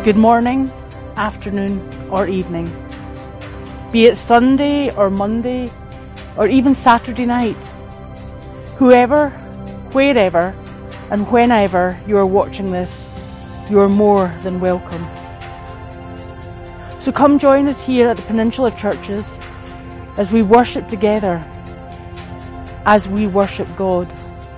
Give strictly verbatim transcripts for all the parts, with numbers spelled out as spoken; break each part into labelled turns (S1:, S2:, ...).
S1: Good morning, afternoon or evening. Be it Sunday or Monday or even Saturday night. Whoever, wherever and whenever you are watching this, you are more than welcome. So come join us here at the Peninsula Churches as we worship together, as we worship God.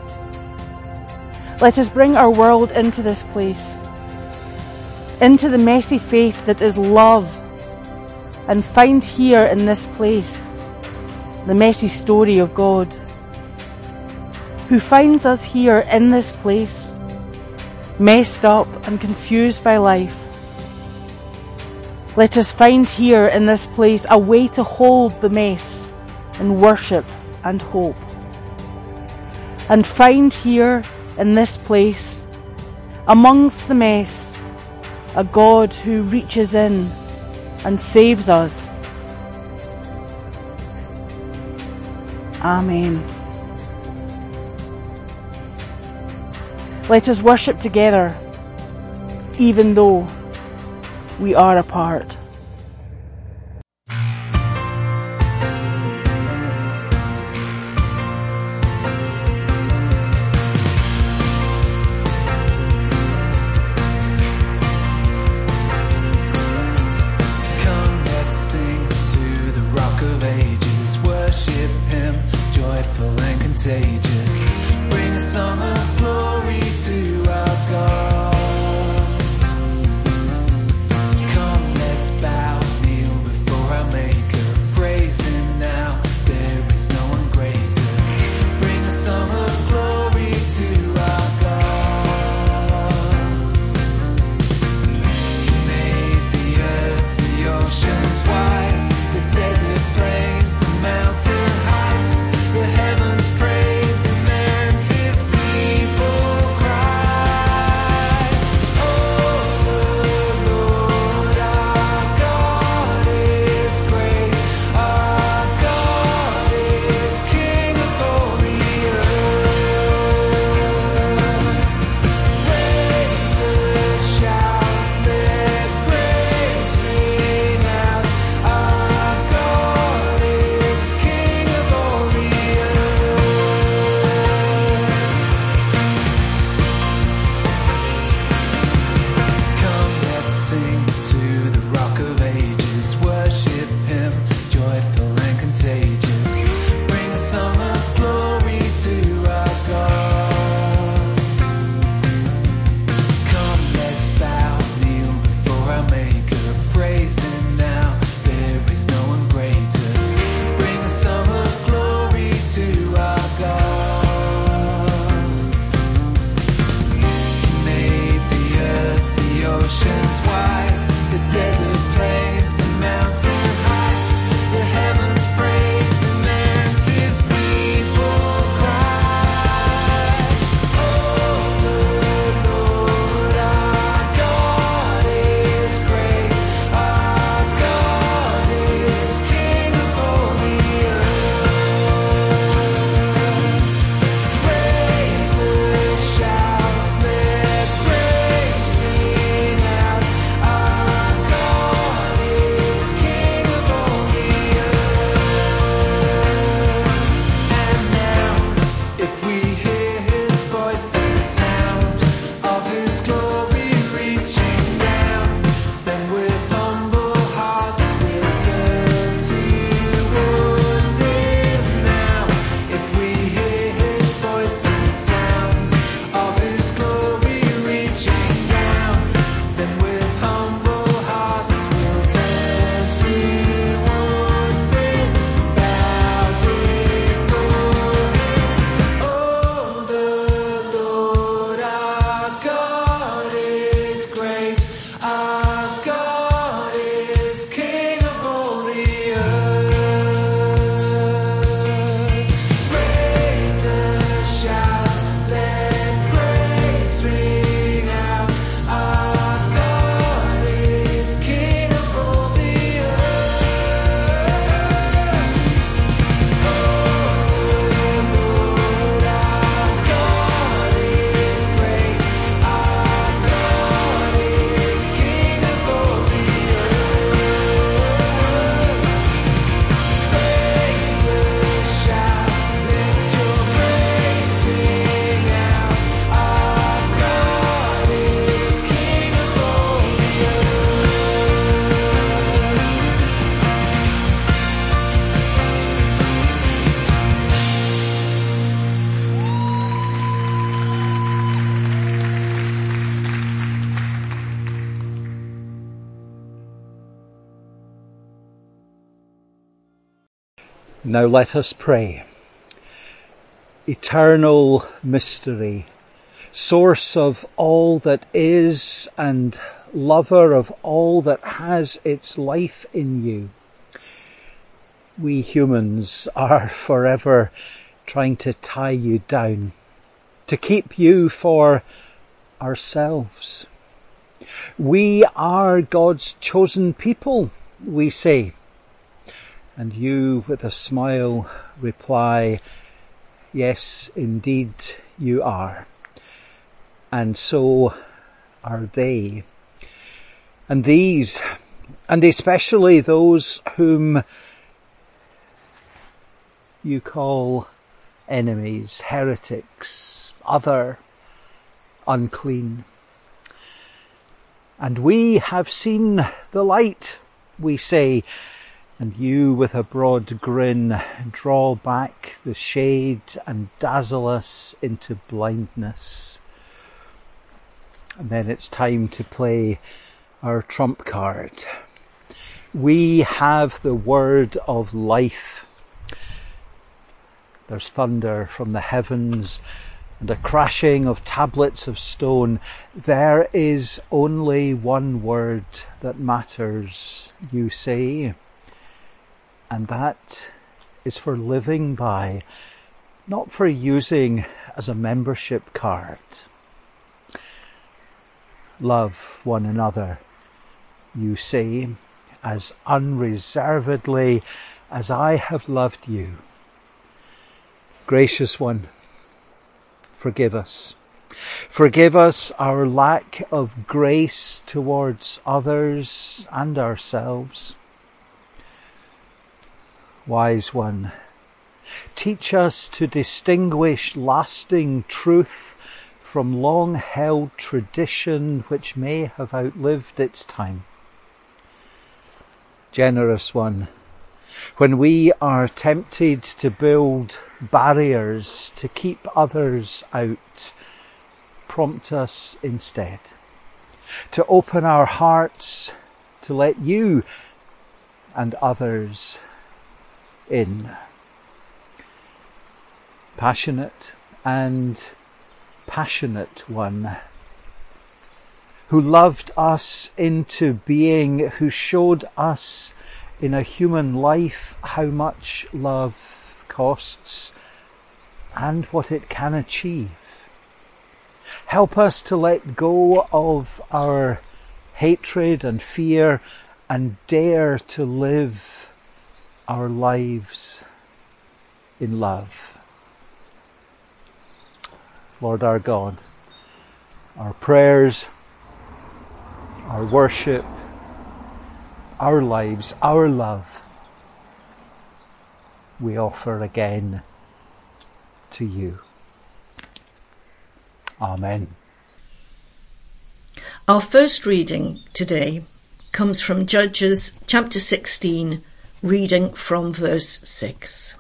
S1: Let us bring our world into this place, into the messy faith that is love, and find here in this place the messy story of God, who finds us here in this place, messed up and confused by life. Let us find here in this place a way to hold the mess in worship and hope, and find here in this place, amongst the mess, a God who reaches in and saves us. Amen. Let us worship together, even though we are apart.
S2: Bring a song of glory to our God. Come, let's
S3: Now let us pray. Eternal mystery, source of all that is and lover of all that has its life in you. We humans are forever trying to tie you down, to keep you for ourselves. We are God's chosen people, we say. And you, with a smile, reply, yes, indeed you are. And so are they. And these, and especially those whom you call enemies, heretics, other, unclean. And we have seen the light, we say, and you with a broad grin draw back the shade and dazzle us into blindness. And then it's time to play our trump card. We have the word of life. There's thunder from the heavens and a crashing of tablets of stone. There is only one word that matters, you say. And that is for living by, not for using as a membership card. Love one another, you say, as unreservedly as I have loved you. Gracious one, forgive us. Forgive us our lack of grace towards others and ourselves. Wise one, teach us to distinguish lasting truth from long-held tradition which may have outlived its time. Generous one, when we are tempted to build barriers to keep others out, prompt us instead to open our hearts to let you and others in. Passionate and passionate one, who loved us into being, who showed us in a human life how much love costs and what it can achieve. Help us to let go of our hatred and fear and dare to live our lives in love. Lord our God, our prayers, our worship, our lives, our love, we offer again to you. Amen.
S4: Our first reading today comes from Judges chapter sixteen, reading from verse six.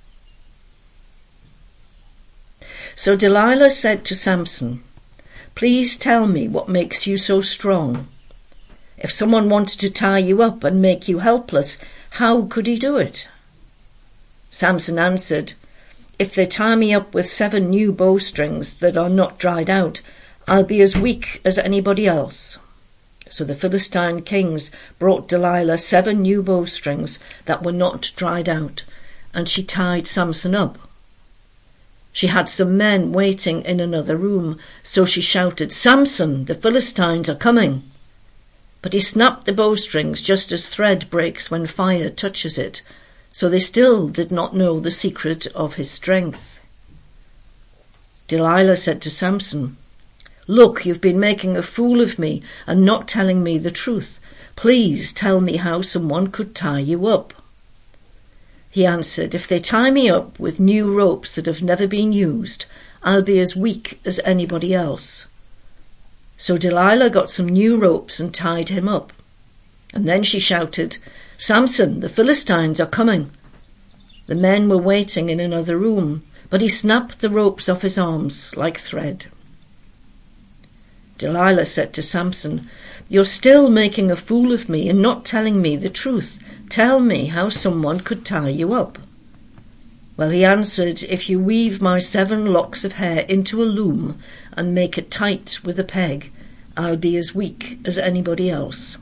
S4: So Delilah said to Samson, "Please tell me what makes you so strong. If someone wanted to tie you up and make you helpless, how could he do it?" Samson answered, "If they tie me up with seven new bowstrings that are not dried out, I'll be as weak as anybody else." So the Philistine kings brought Delilah seven new bowstrings that were not dried out, and she tied Samson up. She had some men waiting in another room, so she shouted, "Samson, the Philistines are coming." But he snapped the bowstrings just as thread breaks when fire touches it, so they still did not know the secret of his strength. Delilah said to Samson, "Look, you've been making a fool of me and not telling me the truth. Please tell me how someone could tie you up." He answered, "If they tie me up with new ropes that have never been used, I'll be as weak as anybody else." So Delilah got some new ropes and tied him up. And then she shouted, "Samson, the Philistines are coming." The men were waiting in another room, but he snapped the ropes off his arms like thread. Delilah said to Samson, "You're still making a fool of me and not telling me the truth. Tell me how someone could tie you up." Well, he answered, if you weave my seven locks of hair into a loom and make it tight with a peg, I'll be as weak as anybody else.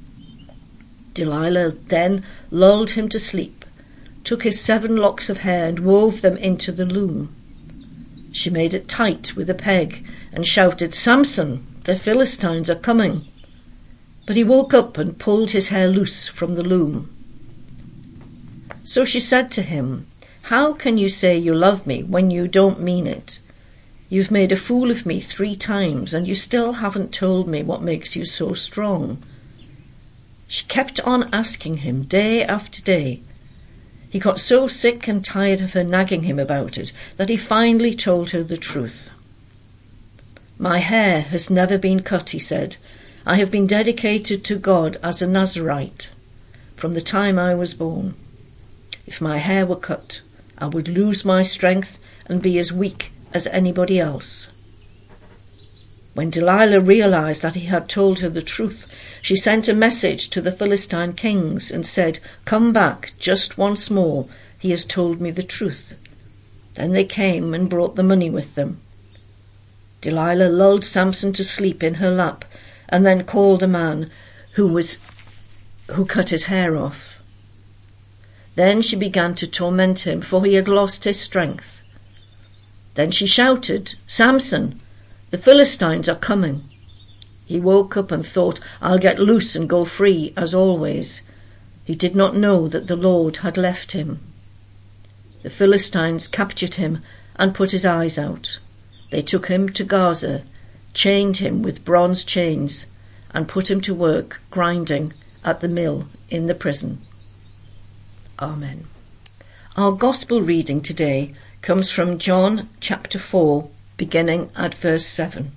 S4: Delilah then lulled him to sleep, took his seven locks of hair and wove them into the loom. She made it tight with a peg and shouted, Samson, the Philistines are coming. But he woke up and pulled his hair loose from the loom. So she said to him, how can you say you love me when you don't mean it? You've made a fool of me three times and you still haven't told me what makes you so strong. She kept on asking him day after day. He got so sick and tired of her nagging him about it that he finally told her the truth. My hair has never been cut, he said. I have been dedicated to God as a Nazirite from the time I was born. If my hair were cut, I would lose my strength and be as weak as anybody else. When Delilah realized that he had told her the truth, she sent a message to the Philistine kings and said, come back just once more, he has told me the truth. Then they came and brought the money with them. Delilah lulled Samson to sleep in her lap and then called a man who was who cut his hair off. Then she began to torment him, for he had lost his strength. Then she shouted, Samson, the Philistines are coming. He woke up and thought, I'll get loose and go free as always. He did not know that the Lord had left him. The Philistines captured him and put his eyes out. They took him to Gaza, chained him with bronze chains, and put him to work grinding at the mill in the prison. Amen. Our Gospel reading today comes from John chapter four, beginning at verse seven.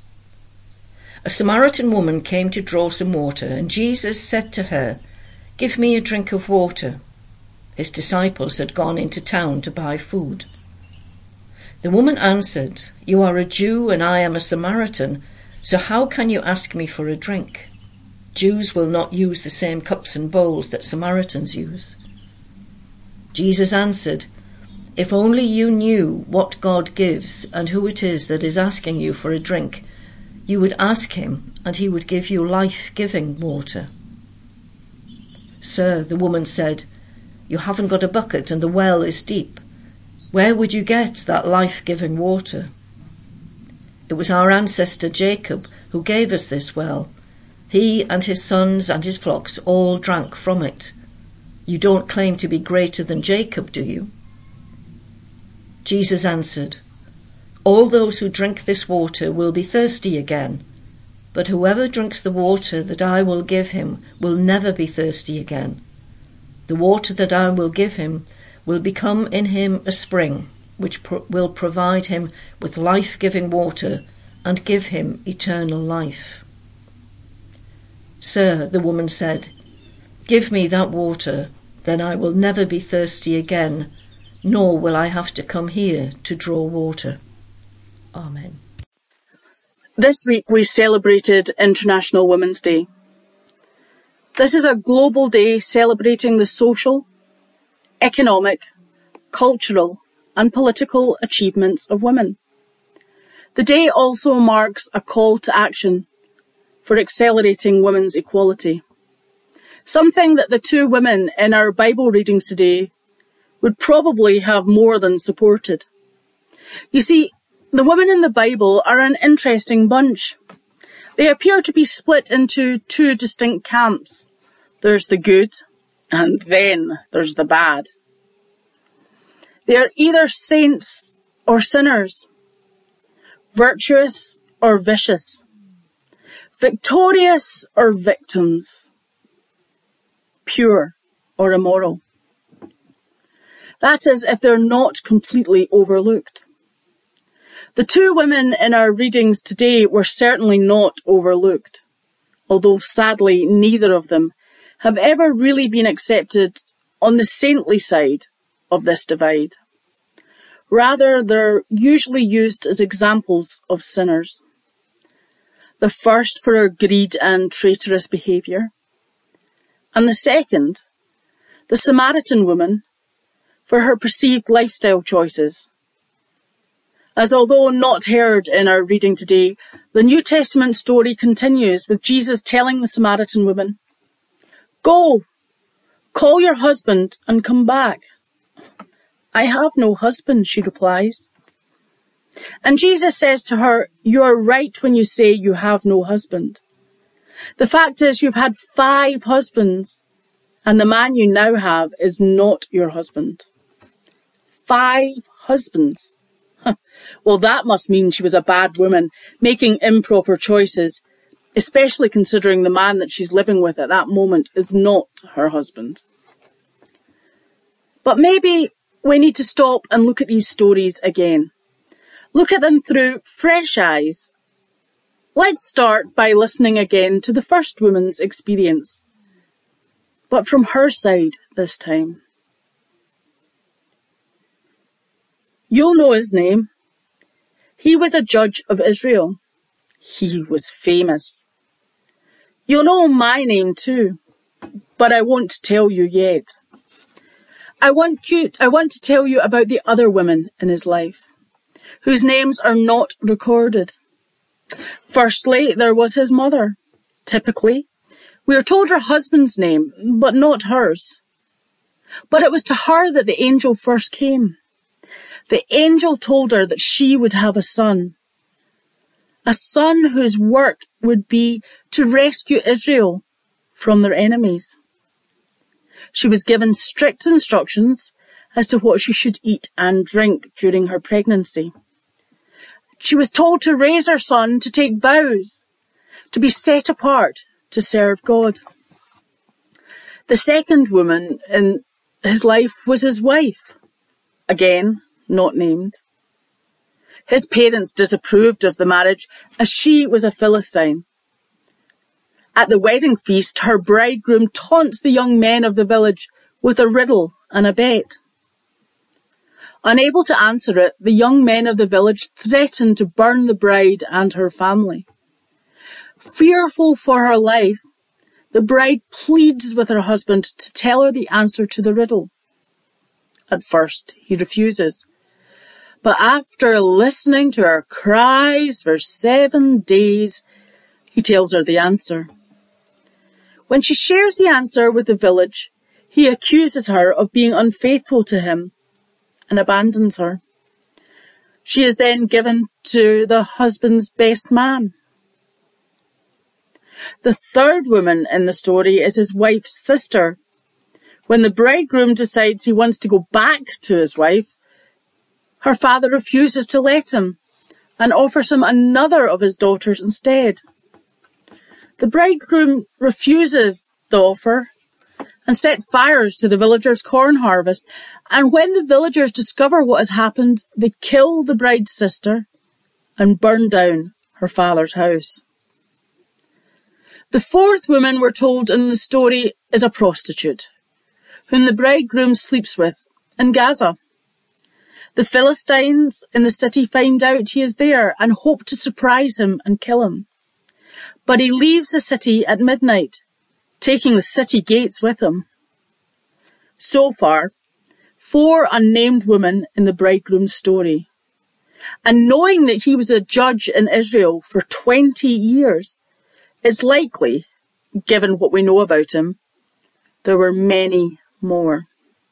S4: A Samaritan woman came to draw some water, and Jesus said to her, give me a drink of water. His disciples had gone into town to buy food. The woman answered, you are a Jew and I am a Samaritan, so how can you ask me for a drink? Jews will not use the same cups and bowls that Samaritans use. Jesus answered, if only you knew what God gives and who it is that is asking you for a drink, you would ask him and he would give you life-giving water. Sir, the woman said, you haven't got a bucket and the well is deep. Where would you get that life-giving water? It was our ancestor Jacob who gave us this well. He and his sons and his flocks all drank from it. You don't claim to be greater than Jacob, do you? Jesus answered, all those who drink this water will be thirsty again, but whoever drinks the water that I will give him will never be thirsty again. The water that I will give him will become in him a spring, which pro- will provide him with life-giving water and give him eternal life. Sir, the woman said, give me that water, then I will never be thirsty again, nor will I have to come here to draw water. Amen.
S1: This week we celebrated International Women's Day. This is a global day celebrating the social, economic, cultural and political achievements of women. The day also marks a call to action for accelerating women's equality, something that the two women in our Bible readings today would probably have more than supported. You see, the women in the Bible are an interesting bunch. They appear to be split into two distinct camps. There's the good, and then there's the bad. They are either saints or sinners, virtuous or vicious, victorious or victims, pure or immoral. That is, if they're not completely overlooked. The two women in our readings today were certainly not overlooked, although sadly neither of them have ever really been accepted on the saintly side of this divide. Rather, they're usually used as examples of sinners. The first for her greed and traitorous behaviour, and the second, the Samaritan woman,
S5: for her perceived lifestyle choices. As although not heard in our reading today, the New Testament story continues with Jesus telling the Samaritan woman, "Go, call your husband and come back." "I have no husband," she replies. And Jesus says to her, "You are right when you say you have no husband. The fact is you've had five husbands, and the man you now have is not your husband." Five husbands. Well, that must mean she was a bad woman, making improper choices, especially considering the man that she's living with at that moment is not her husband. But maybe we need to stop and look at these stories again. Look at them through fresh eyes. Let's start by listening again to the first woman's experience, but from her side this time. You'll know his name. He was a judge of Israel. He was famous. You'll know my name too, but I won't tell you yet. I want you, I want to tell you about the other women in his life, whose names are not recorded. Firstly, there was his mother. Typically, we are told her husband's name, but not hers. But it was to her that the angel first came. The angel told her that she would have a son. A son whose work would be to rescue Israel from their enemies. She was given strict instructions as to what she should eat and drink during her pregnancy. She was told to raise her son, to take vows, to be set apart to serve God. The second woman in his life was his wife. Again, not named. His parents disapproved of the marriage as she was a Philistine. At the wedding feast, her bridegroom taunts the young men of the village with a riddle and a bet. Unable to answer it, the young men of the village threaten to burn the bride and her family. Fearful for her life, the bride pleads with her husband to tell her the answer to the riddle. At first, he refuses. But after listening to her cries for seven days, he tells her the answer. When she shares the answer with the village, he accuses her of being unfaithful to him and abandons her. She is then given to the husband's best man. The third woman in the story is his wife's sister. When the bridegroom decides he wants to go back to his wife, her father refuses to let him and offers him another of his daughters instead. The bridegroom refuses the offer and set fires to the villagers' corn harvest. And when the villagers discover what has happened, they kill the bride's sister and burn down her father's house. The fourth woman we're told in the story is a prostitute, whom the bridegroom sleeps with in Gaza. The Philistines in the city find out he is there and hope to surprise him and kill him. But he leaves the city at midnight, taking the city gates with him. So far, four unnamed women in the bridegroom's story. And knowing that he was a judge in Israel for twenty years, it's likely, given what we know about him, there were many more.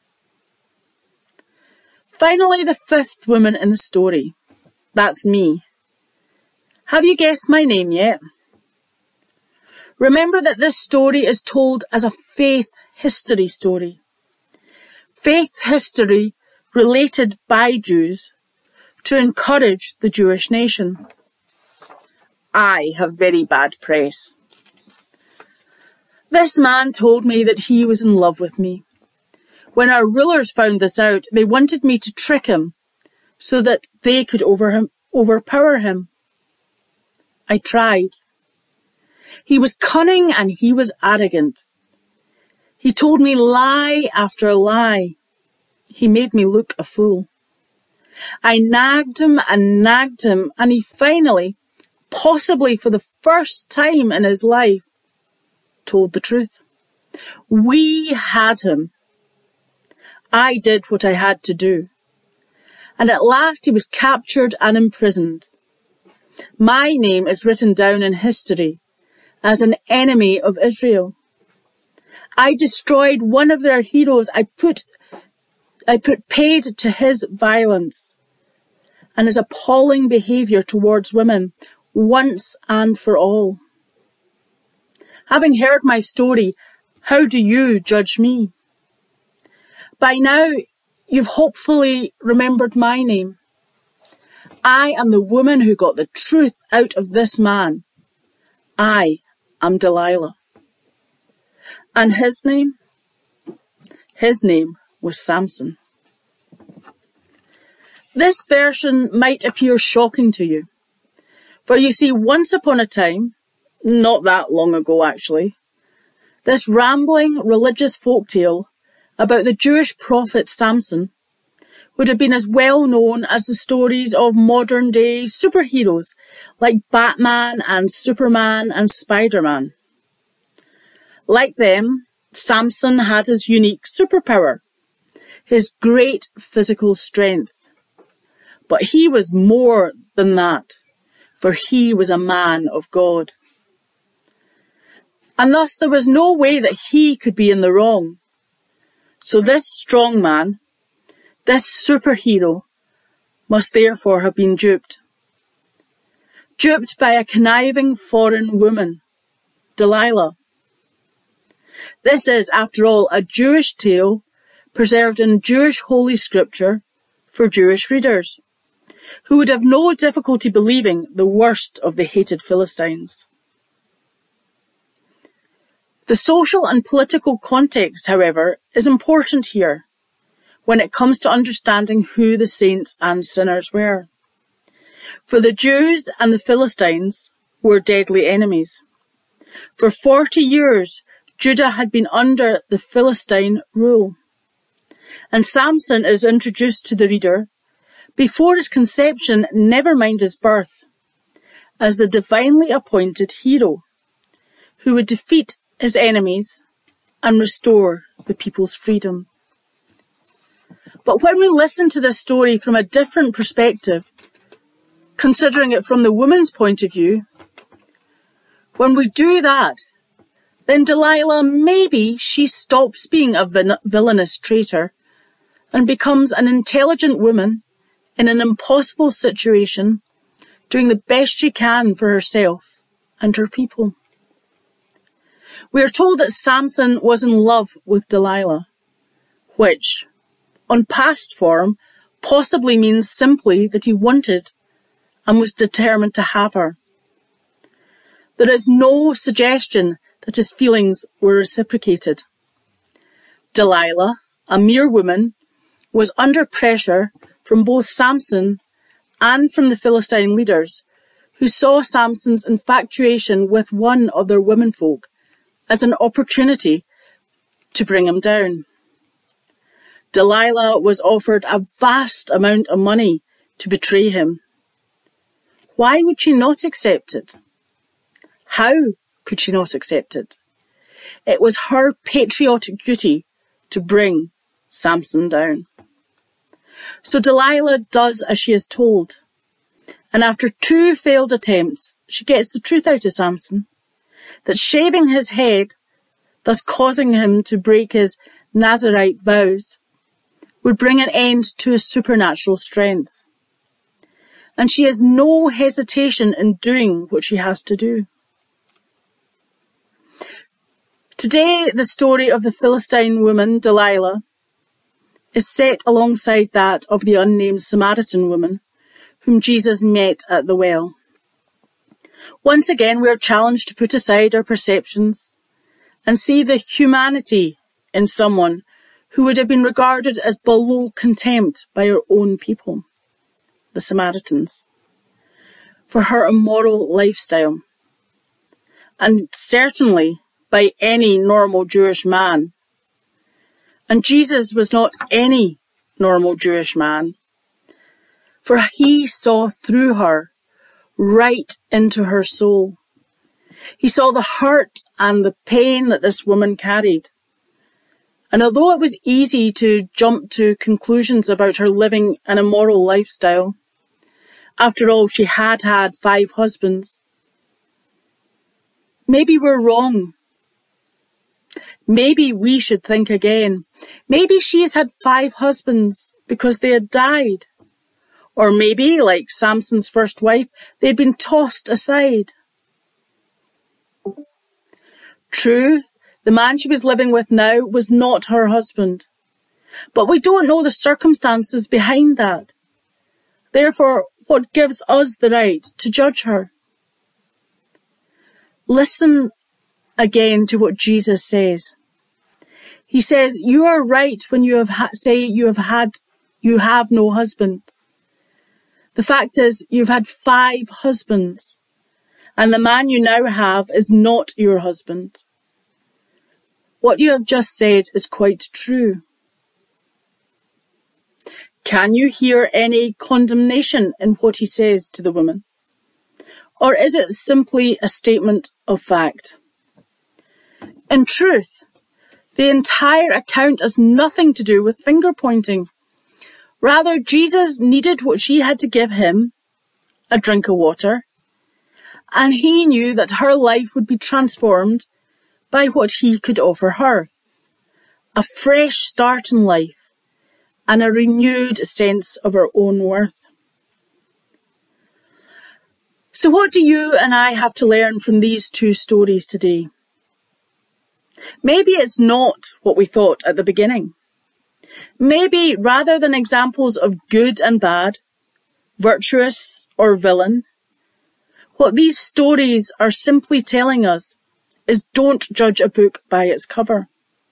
S5: Finally, the fifth woman in the story. That's me. Have you guessed my name yet? Remember that this story is told as a faith history story. Faith history related by Jews to encourage the Jewish nation. I have very bad press. This man told me that he was in love with me. When our rulers found this out, they wanted me to trick him so that they could over him, overpower him. I tried. He was cunning and he was arrogant. He told me lie after lie. He made me look a fool. I nagged him and nagged him, and he finally, possibly for the first time in his life, told the truth. We had him. I did what I had to do. And at last he was captured and imprisoned. My name is written down in history as an enemy of Israel. I destroyed one of their heroes. I put, I put paid to his violence and his appalling behaviour towards women once and for all. Having heard my story, how do you judge me? By now, you've hopefully remembered my name. I am the woman who got the truth out of this man. I am Delilah. And his name? His name was Samson. This version might appear shocking to you. For you see, once upon a time, not that long ago actually, this rambling religious folktale about the Jewish prophet Samson would have been as well known as the stories of modern day superheroes like Batman and Superman and Spider-Man. Like them, Samson had his unique superpower, his great physical strength. But he was more than that, for he was a man of God. And thus there was no way that he could be in the wrong. So this strong man, this superhero, must therefore have been duped. Duped by a conniving foreign woman, Delilah. This is, after all, a Jewish tale preserved in Jewish holy scripture for Jewish readers, who would have no difficulty believing the worst of the hated Philistines. The social and political context, however, is important here when it comes to understanding who the saints and sinners were. For the Jews and the Philistines were deadly enemies. For forty years, Judah had been under the Philistine rule. And Samson is introduced to the reader before his conception, never mind his birth, as the divinely appointed hero who would defeat his enemies and restore the people's freedom. But when we listen to this story from a different perspective, considering it from the woman's point of view, when we do that, then Delilah, maybe she stops being a villainous traitor and becomes an intelligent woman in an impossible situation, doing the best she can for herself and her people. We are told that Samson was in love with Delilah, which, on past form, possibly means simply that he wanted and was determined to have her. There is no suggestion that his feelings were reciprocated. Delilah, a mere woman, was under pressure from both Samson and from the Philistine leaders, who saw Samson's infatuation with one of their womenfolk as an opportunity to bring him down. Delilah was offered a vast amount of money to betray him. Why would she not accept it? How could she not accept it? It was her patriotic duty to bring Samson down. So Delilah does as she is told, and after two failed attempts, she gets the truth out of Samson, that shaving his head, thus causing him to break his Nazirite vows, would bring an end to his supernatural strength. And she has no hesitation in doing what she has to do. Today, the story of the Philistine woman, Delilah, is set alongside that of the unnamed Samaritan woman whom Jesus met at the well. Once again, we are challenged to put aside our perceptions and see the humanity in someone who would have been regarded as below contempt by our own people, the Samaritans, for her immoral lifestyle, and certainly by any normal Jewish man. And Jesus was not any normal Jewish man, for he saw through her, right into her soul. He saw the hurt and the pain that this woman carried, And although it was easy to jump to conclusions about her living an immoral lifestyle, after all, she had had five husbands, maybe we're wrong. Maybe we should think again. Maybe she has had five husbands because they had died. Or maybe, like Samson's first wife, they had been tossed aside. True, the man she was living with now was not her husband. But we don't know the circumstances behind that. Therefore, what gives us the right to judge her? Listen again to what Jesus says. He says, you are right when you have ha- say you have had, you have no husband. The fact is, you've had five husbands, and the man you now have is not your husband. What you have just said is quite true. Can you hear any condemnation in what he says to the woman? Or is it simply a statement of fact? In truth, the entire account has nothing to do with finger pointing. Rather, Jesus needed what she had to give him, a drink of water, and he knew that her life would be transformed by what he could offer her. A fresh start in life and a renewed sense of her own worth. So what do you and I have to learn from these two stories today? Maybe it's not what we thought at the beginning. Maybe rather than examples of good and bad, virtuous or villain, what these stories are simply telling us is don't judge a book by its cover.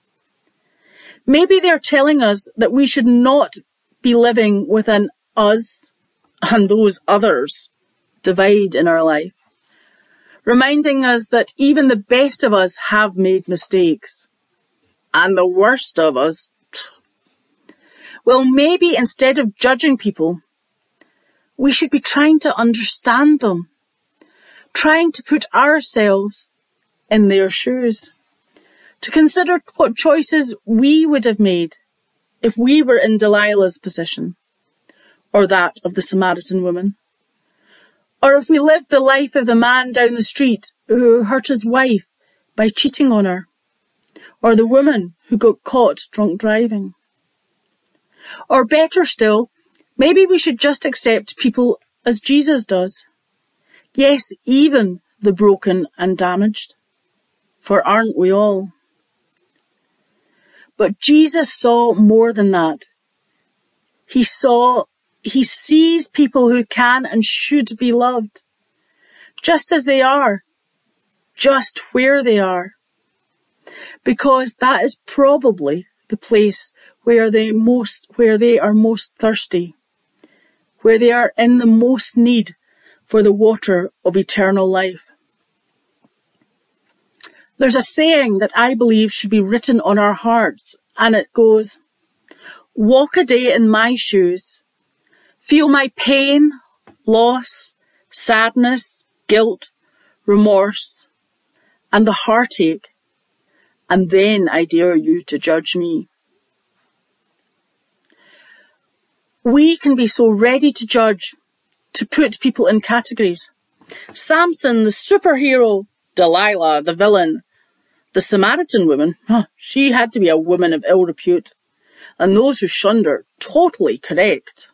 S5: Maybe they're telling us that we should not be living with an us and those others divide in our life, reminding us that even the best of us have made mistakes, and the worst of us, well, maybe instead of judging people, we should be trying to understand them, trying to put ourselves in their shoes, to consider what choices we would have made if we were in Delilah's position, or that of the Samaritan woman, or if we lived the life of the man down the street who hurt his wife by cheating on her, or the woman who got caught drunk driving. Or better still, maybe we should just accept people as Jesus does. Yes, even the broken and damaged. For aren't we all? But Jesus saw more than that. He saw, he sees people who can and should be loved, just as they are, just where they are. Because that is probably the place where they most, where they are most thirsty, where they are in the most need for the water of eternal life. There's a saying that I believe should be written on our hearts, and it goes, walk a day in my shoes, feel my pain, loss, sadness, guilt, remorse, and the heartache, and then I dare you to judge me. We can be so ready to judge, to put people in categories. Samson, the superhero, Delilah, the villain, the Samaritan woman, oh, she had to be a woman of ill repute, and those who shunned her, totally correct.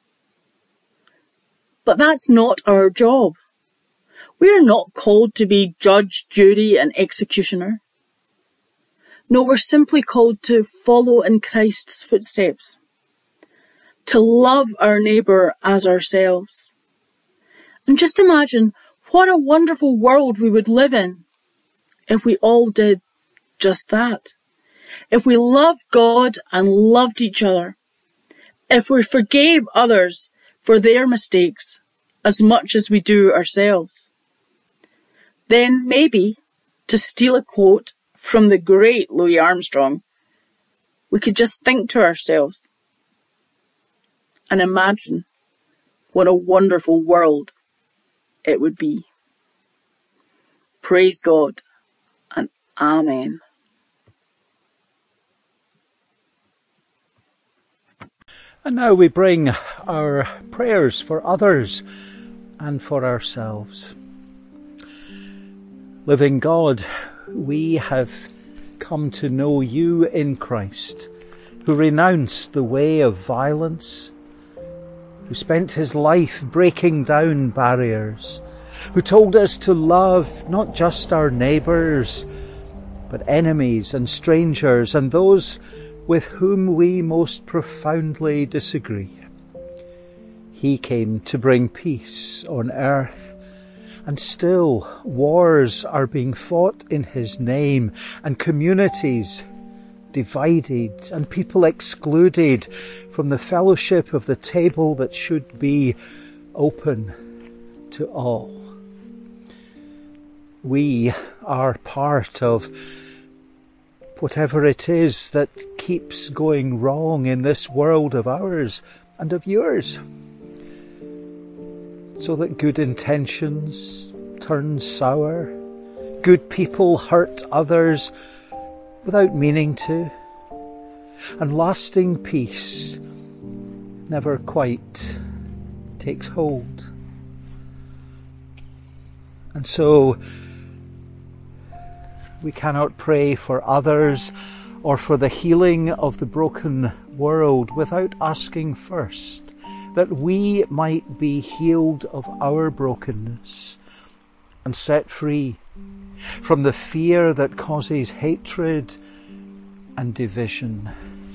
S5: But that's not our job. We are not called to be judge, jury, and executioner. No, we're simply called to follow in Christ's footsteps, to love our neighbour as ourselves. And just imagine what a wonderful world we would live in if we all did just that. If we loved God and loved each other. If we forgave others for their mistakes as much as we do ourselves. Then maybe, to steal a quote from the great Louis Armstrong, we could just think to ourselves and imagine what a wonderful world it would be. Praise God and Amen.
S3: And now we bring our prayers for others and for ourselves. Living God, we have come to know you in Christ, who renounced the way of violence, who spent his life breaking down barriers, who told us to love not just our neighbours, but enemies and strangers and those with whom we most profoundly disagree. He came to bring peace on earth, and still wars are being fought in his name, and communities divided and people excluded from the fellowship of the table that should be open to all. We are part of whatever it is that keeps going wrong in this world of ours and of yours, so that good intentions turn sour, good people hurt others without meaning to, and lasting peace never quite takes hold. And so we cannot pray for others or for the healing of the broken world without asking first that we might be healed of our brokenness and set free from the fear that causes hatred and division.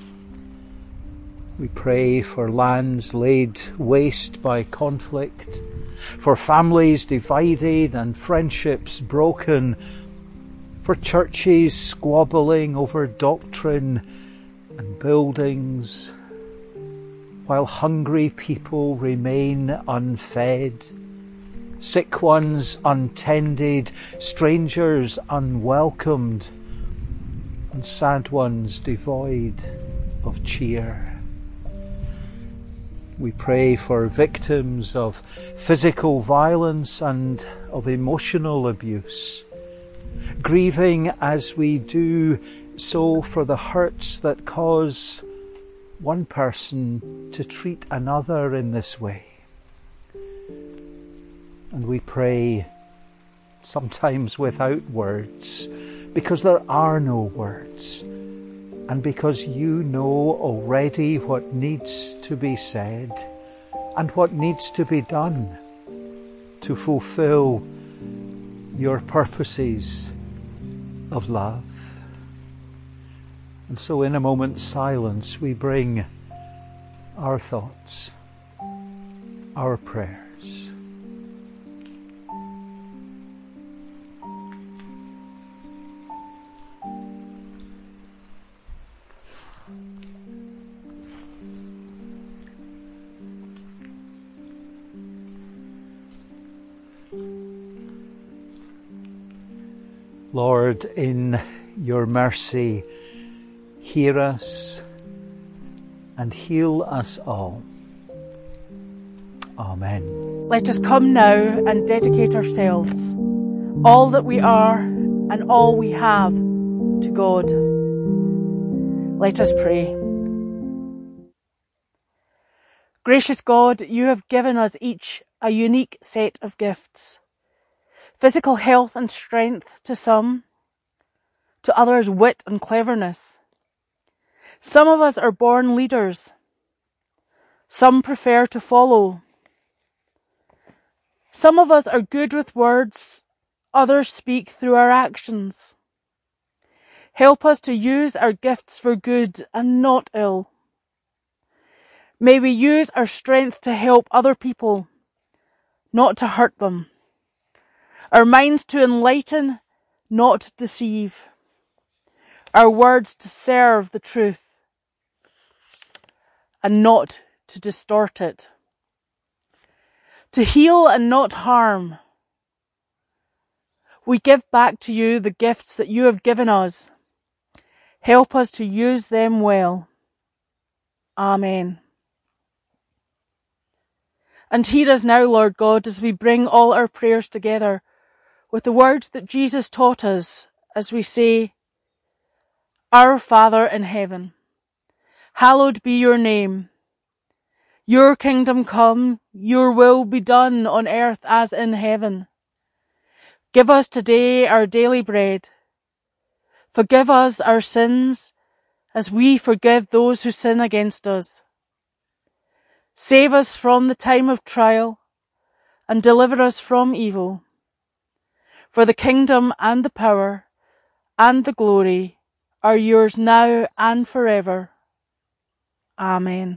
S3: We pray for lands laid waste by conflict, for families divided and friendships broken, for churches squabbling over doctrine and buildings, while hungry people remain unfed, sick ones untended, strangers unwelcomed, and sad ones devoid of cheer. We pray for victims of physical violence and of emotional abuse, grieving as we do so for the hurts that cause one person to treat another in this way. And we pray sometimes without words, because there are no words, and because you know already what needs to be said and what needs to be done to fulfill your purposes of love. And so in a moment's silence we bring our thoughts, our prayers. Lord, in your mercy, hear us and heal us all. Amen.
S1: Let us come now and dedicate ourselves, all that we are and all we have, to God. Let us pray. Gracious God, you have given us each a unique set of gifts. Physical health and strength to some, to others wit and cleverness. Some of us are born leaders. Some prefer to follow. Some of us are good with words, others speak through our actions. Help us to use our gifts for good and not ill. May we use our strength to help other people, not to hurt them. Our minds to enlighten, not deceive. Our words to serve the truth and not to distort it. To heal and not harm. We give back to you the gifts that you have given us. Help us to use them well. Amen. And hear us now, Lord God, as we bring all our prayers together with the words that Jesus taught us as we say, Our Father in heaven, hallowed be your name. Your kingdom come, your will be done on earth as in heaven. Give us today our daily bread. Forgive us our sins as we forgive those who sin against us. Save us from the time of trial and deliver us from evil. For the kingdom and the power and the glory are yours now and forever. Amen.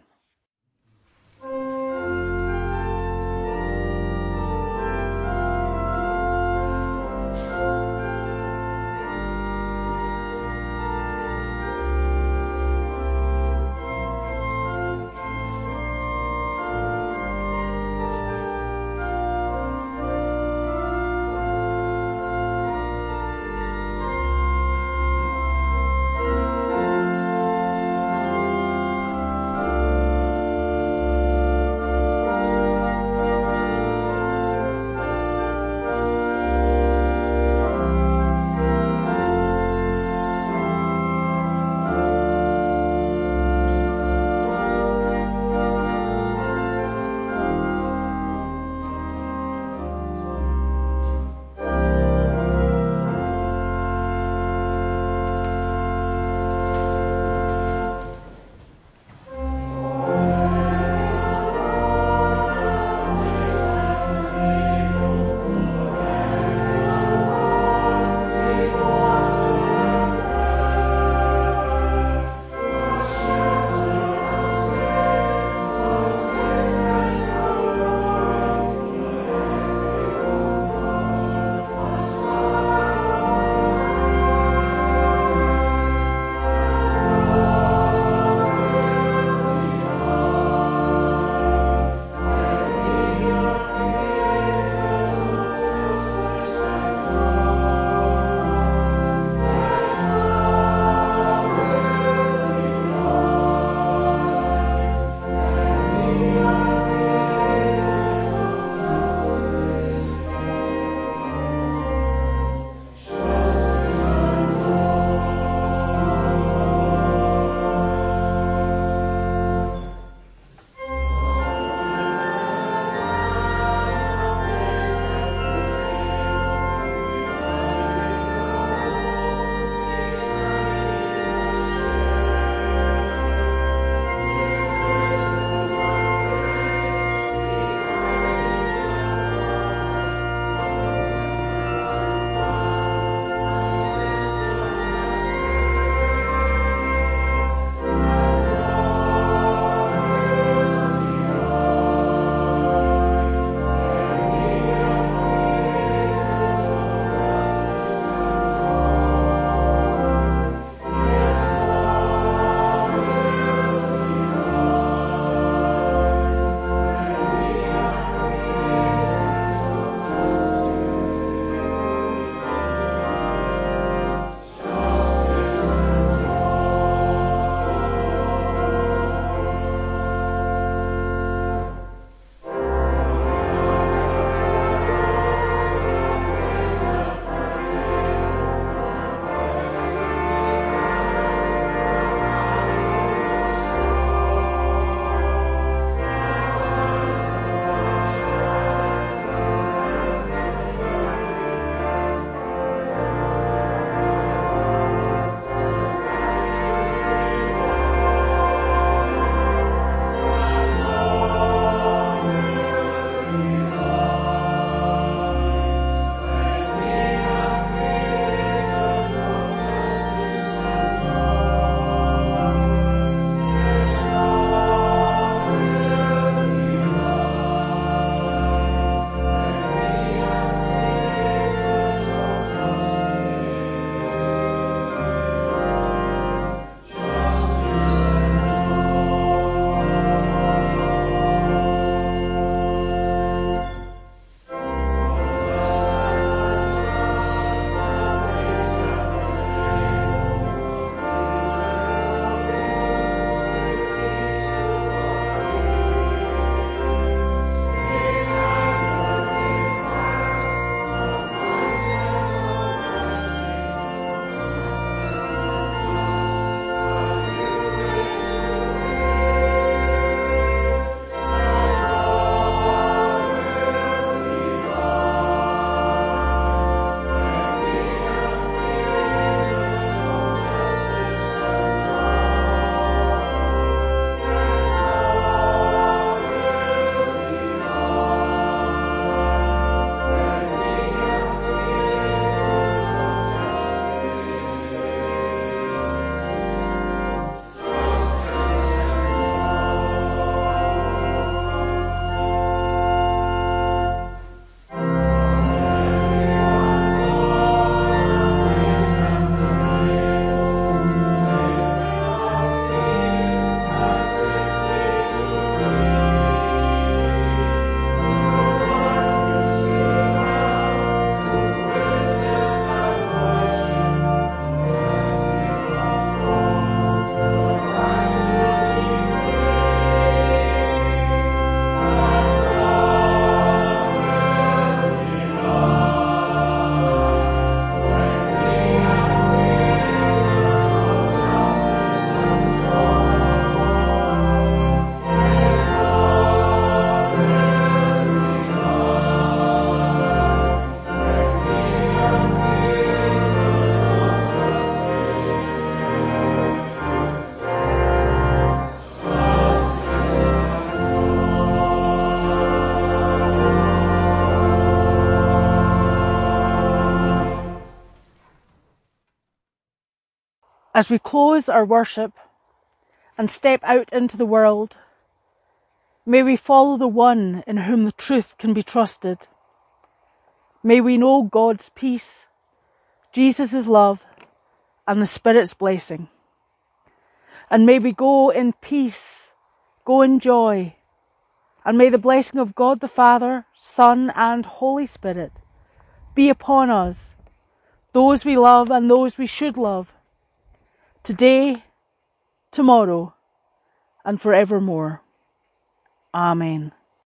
S1: As we close our worship and step out into the world, may we follow the one in whom the truth can be trusted. May we know God's peace, Jesus' love, and the Spirit's blessing. And may we go in peace, go in joy, and may the blessing of God the Father, Son, and Holy Spirit be upon us, those we love and those we should love, today, tomorrow, and forevermore. Amen.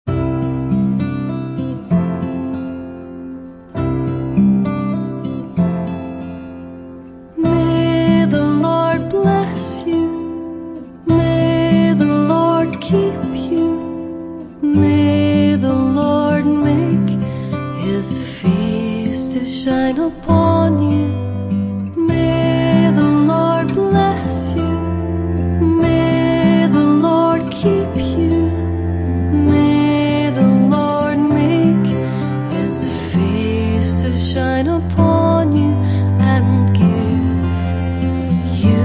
S2: May the Lord bless you. May the Lord keep you. May the Lord make his face to shine upon you. May the Lord bless you. May the Lord keep you. May the Lord make his face to shine upon you and give you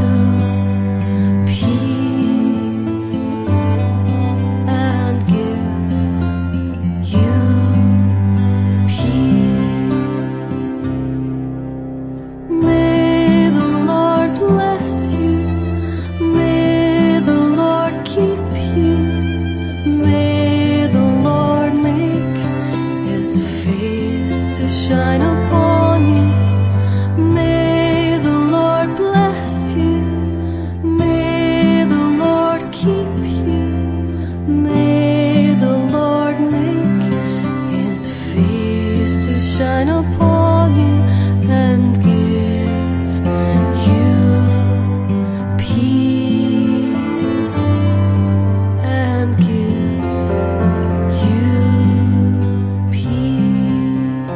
S2: peace and give you peace. May the Lord bless you. May the Lord keep you. May the Lord make his face to shine upon you. May the Lord bless you. May the Lord keep you. May the Lord make his face to shine upon you and give you peace and give you peace.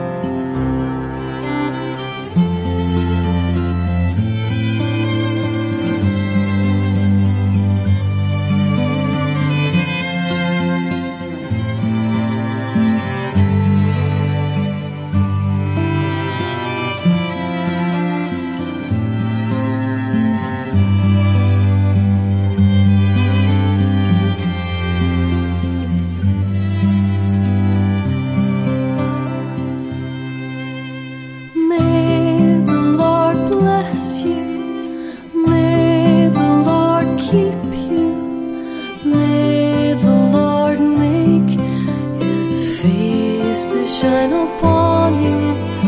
S2: May the Lord bless you. May the Lord keep you. May the Lord make his face to shine upon you